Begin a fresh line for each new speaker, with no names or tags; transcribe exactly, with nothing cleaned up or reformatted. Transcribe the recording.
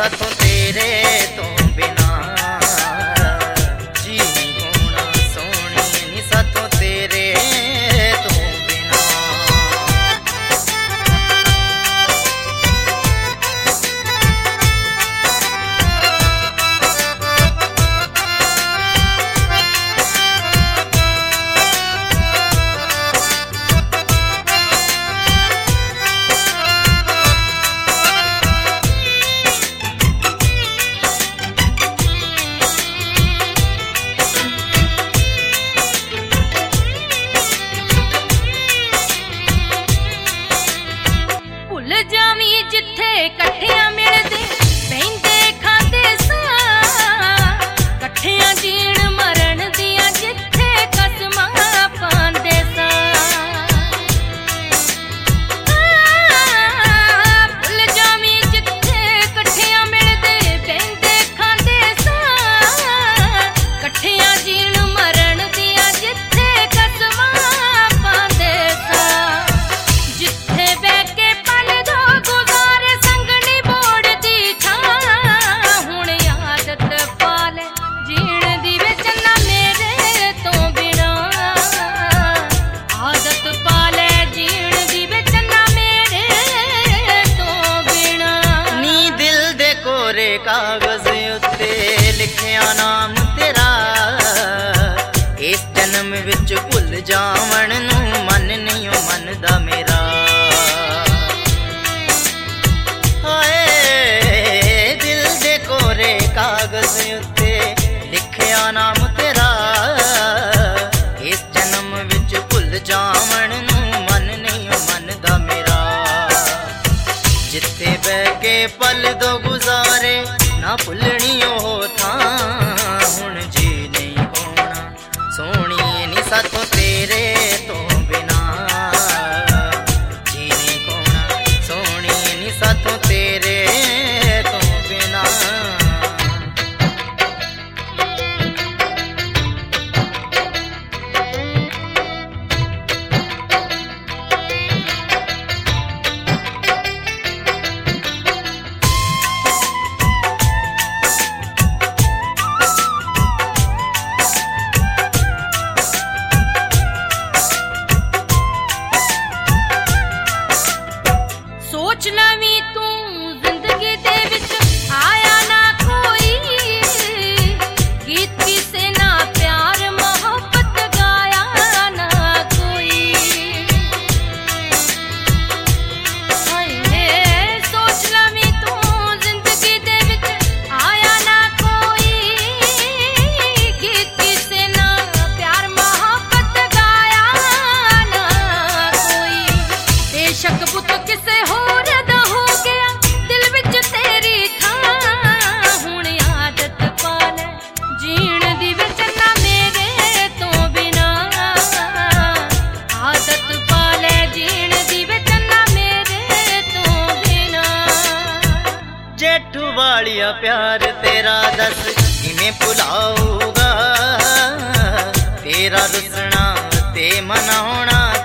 साथों तेरे तो बिना जी नहीं होना सोनी नी साथों तेरे तो बिना।
जिथे कट्ठियां मिलदे बहिंदे खांदे सां कट्ठियां जीण मरण दियां जिथे कसमां पांदे सां भुल जावीं जिथे कट्ठियां मिलदे बहिंदे खांदे सां कट्ठियां जीण मरण दियां जिथे कसमां पांदे सां जिथे बैठ के
कागज उत्ते लिखिया नाम तेरा इस जन्म विच भुल जावण नू मन नहीं मनदा मेरा। हाय दिल दे कोरे कागज उत्ते लिखिया नाम तेरा इस जन्म विच भुल जावण नू मन नहीं मनदा मेरा। जिथे बह के पल दो गुजारे ना भुलनी ओ था हुण जी नहीं होना सोनी नी साथों तेरे तो बिना जी नहीं होना सोनी नी साथों तेरे तो बिना।
सोच लवीं तू जिंदगी दे विच आया ना कोई गीत किसे ना प्यार मोहब्बत गाया ना कोई। हाय सोच लवीं तू जिंदगी दे विच आया ना कोई गीत किसे ना प्यार मोहब्बत गाया ना कोई। बेशक पुत किसे हो
जेठू वालिया प्यार तेरा दस किमें भुलाऊगा तेरा रुसना ते मनाउणा